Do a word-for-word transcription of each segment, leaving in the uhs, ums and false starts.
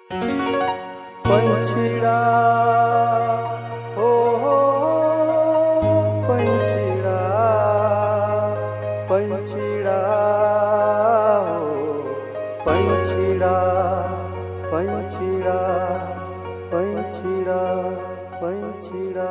पंछीड़ा ओ पंछीड़ा पंछीड़ा ओ पंछीड़ा पंछीड़ा पंछीड़ा पंछीड़ा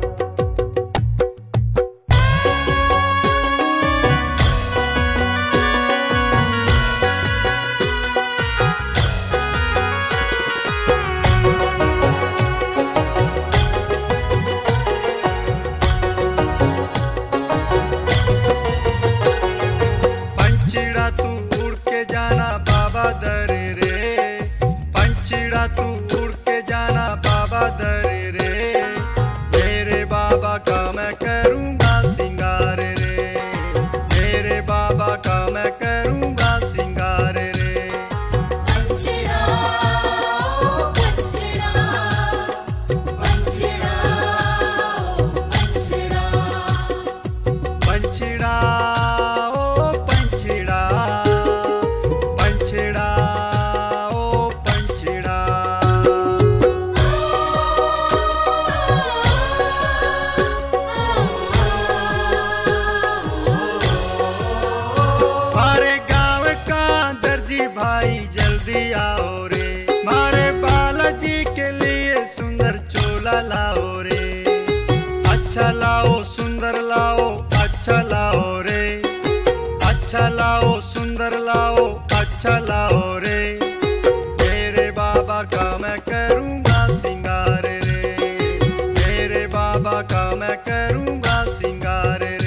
दरे रे पंछीड़ा तू उड़ के जाना बाबा दरे रे मेरे बाबा का मैं करूँगा सिंगार रे मेरे बाबा का मैं करूँगा सिंगार रे पंछीड़ा पंछीड़ा पंछीड़ा पंछीड़ा पंछीड़ा भाई जल्दी आओ रे मारे बालाजी के लिए सुंदर चोला लाओ रे अच्छा लाओ सुंदर लाओ अच्छा लाओ रे अच्छा लाओ सुंदर लाओ अच्छा लाओ रे मेरे बाबा का मैं करूँगा सिंगार रे मेरे बाबा का मैं करूँगा सिंगार रे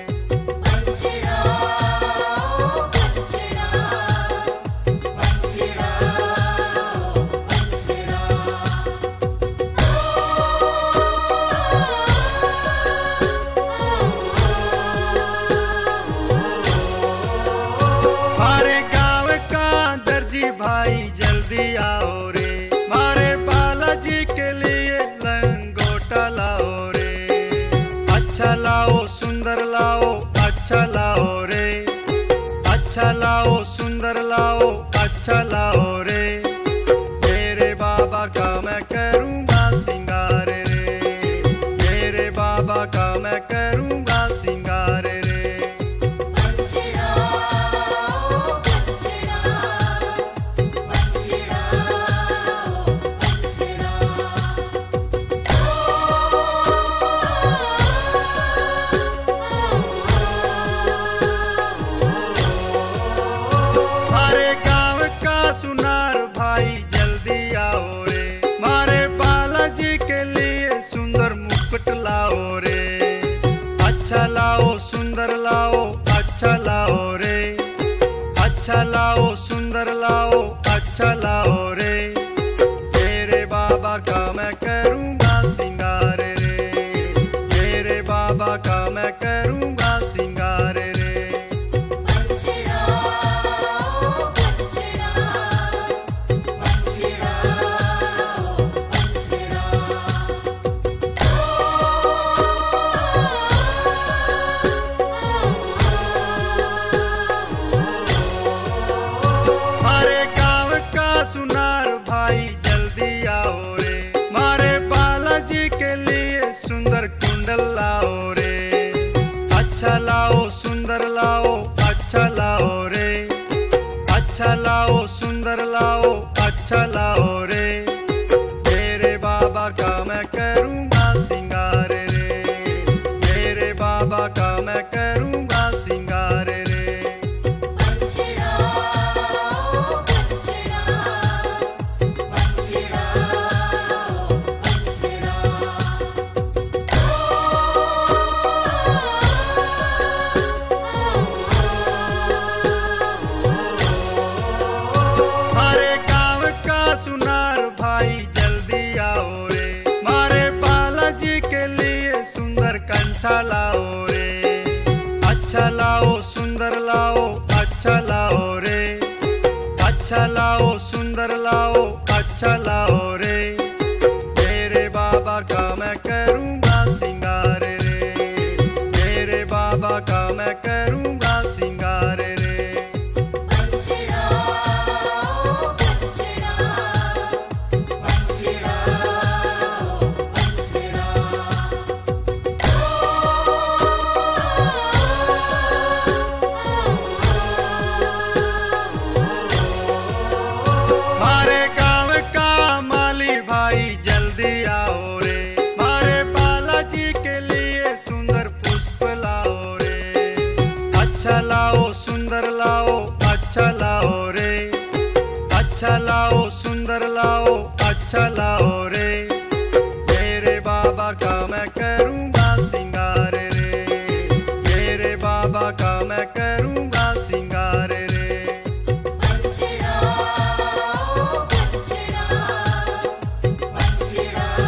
भाई जल्दी आओ रे मारे बालाजी के लिए लंगोटा लाओ रे अच्छा लाओ सुंदर लाओ अच्छा लाओ रे अच्छा लाओ सुंदर लाओ अच्छा लाओ रे मेरे बाबा का मैं करूँगा सिंगार रे मेरे बाबा का मैं करूँगा सिंगार रे सुनार भाई जल्दी आओ रे मारे बालाजी के लिए सुंदर मुकुट लाओ रे अच्छा लाओ सुंदर लाओ अच्छा लाओ रे अच्छा लाओ सुंदर लाओ अच्छा लाओ रे मेरे बाबा का मैं करूँगा सिंगार रे मेरे बाबा का मैं करूँगा सिंगार रे सुनार भाई जल्दी आओ रे मारे बालाजी के लिए सुंदर कुंडल लाओ रे अच्छा लाओ सुंदर लाओ अच्छा लाओ रे अच्छा लाओ सुंदर लाओ अच्छा लाओ रे मेरे बाबा का मैं करूँगा सिंगार रे मेरे बाबा का मैं करूँगा सिंगार रे सुनार अच्छा लाओ सुंदर लाओ अच्छा लाओ रे, मेरे बाबा का मैं करूँगा सिंगार रे, मेरे बाबा का मैं करूँगा सिंगार रे। बछड़ा बछड़ा बछड़ा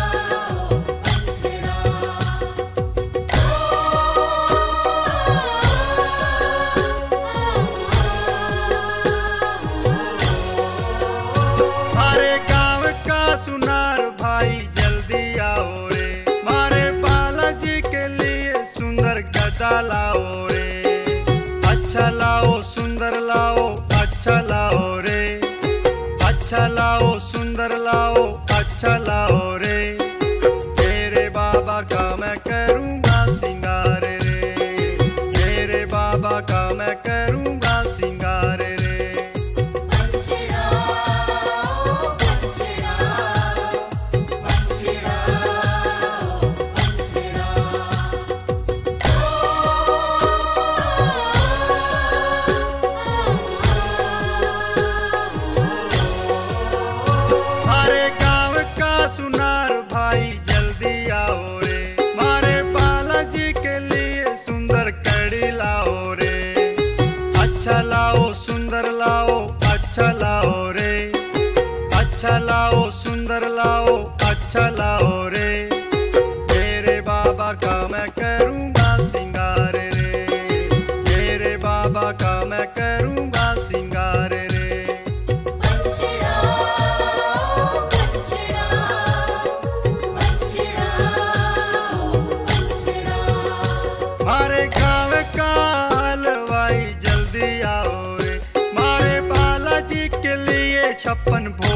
मारे गाँव का सुनार भाई जल्दी आओ रे, मारे बालाजी के लिए सुंदर गदा लाओ रे, अच्छा लाओ सुंदर लाओ अच्छा लाओ रे, अच्छा लाओ सुंदर लाओ अच्छा लाओ रे, मेरे बाबा का मैं करूँगा सिंगार रे, मेरे बाबा का मैं करूँगा सिंगार रे। बछड़ा बछड़ा बछड़ा मारे गाँव का सुनार भाई जल्दी आओ रे, मारे बालाजी के लिए सुंदर कड़ी लाओ रे, अच्छा लाओ सुंदर लाओ अच्छा लाओ रे, अच्छा लाओ सुंदर लाओ अच्छा लाओ रे, मेरे बाबा का मैं करूँगा सिंगार रे, मेरे बाबा का मैं करूँगा सिंगार रे। बछड़ा बछड़ा बछड़ा बछड़ा मारे गाँव का हलवाई जल्दी आओ रे, मारे बालाजी के लिए छप्पन भोग